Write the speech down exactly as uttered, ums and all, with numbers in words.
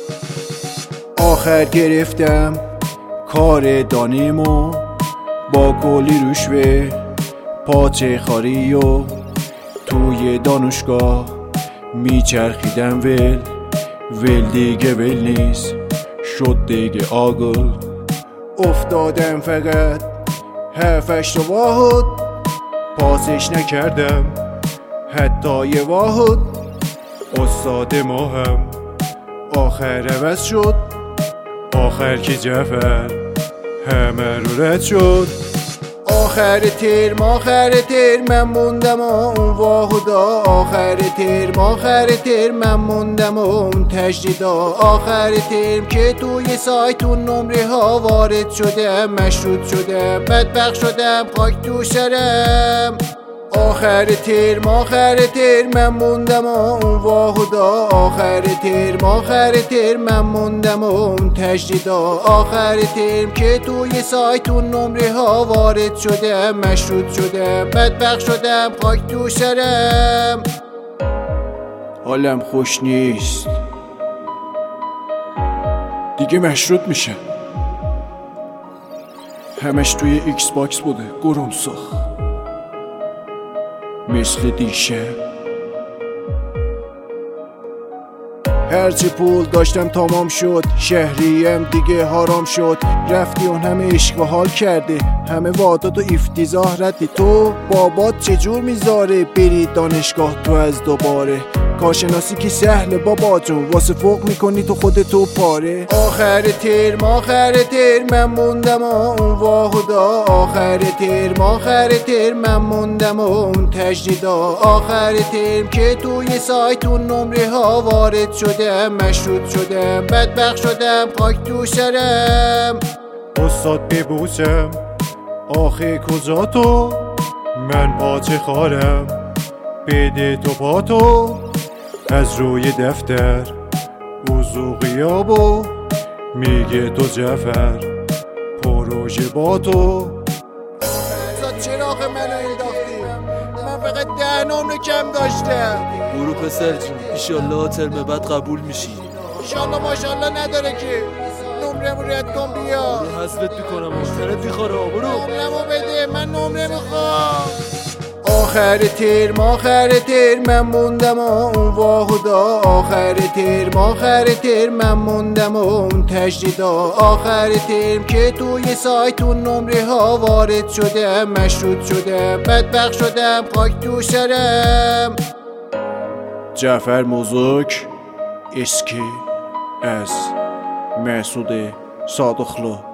آخر گرفتم کار دانیمو با گلی روشوه پاچه خاری و توی دانشگاه میچرخیدم ول ول دیگه ول نیست شد دیگه آگل افتادم فقط هفش تا واحد پاسش نکردم حتی یه واحد استاد ما هم آخر عوض شد آخر که جعفر همه رو رد شد آخر ترم آخر ترم من موندم اون واحدا آخر ترم آخر ترم من موندم اون تجدیدا آخر ترم که توی سایتون نمره ها وارد شدم مشروط شدم بدبخت شدم خاک تو سرم آخر ترم آخر ترم من موندم اون واحدا آخر ترم آخر ترم من موندم اون تجدیدا آخر ترم که توی سایتون نمره ها وارد شدم مشروط شدم بدبخت شدم خاک تو سرم حالم خوش نیست دیگه مشروط میشه همش توی ایکس باکس بوده گرمسخ مثل دیشب هرچی پول داشتم تمام شد شهریم دیگه حرام شد رفتی اون همه عشق و حال کرده همه وعدات و افتضاح ردی تو بابات چجور میذاره بری دانشگاه تو از دوباره کارشناسی که سهله بابا جون واسه فوق میکنی تو خودتو پاره آخر ترم آخر ترم من موندم اون واحدا آخر ترم آخر ترم من موندم اون تجدیدا آخر ترم که توی سایتون نمره ها وارد شدم مشروط شدم بدبخت شدم خاک تو سرم استاد ببوسم آخه کجا تو من پاچه خارم بده تو پاتو از روی دفتر وضو غیابو میگه تو جعفر پروژه با تو چراغ منو انداختی من فقط ده نمره کم داشتم برو پسر جون ایشالله ترم بعد قبول میشی ایشالله ماشالله نداره که نمرمو رد کن بیا برو حذفت میکنم آخرت میخواره برو نمرمو بده من نمره میخوام آخر ترم آخر ترم من موندم اون واحدا آخر ترم آخر ترم من موندم اون تجدیدا آخر ترم که توی سایتون نمره ها وارد شدم مشروط شدم بدبخت شدم خاک تو سرم جعفر موزوک اسکی از محسود صادقلو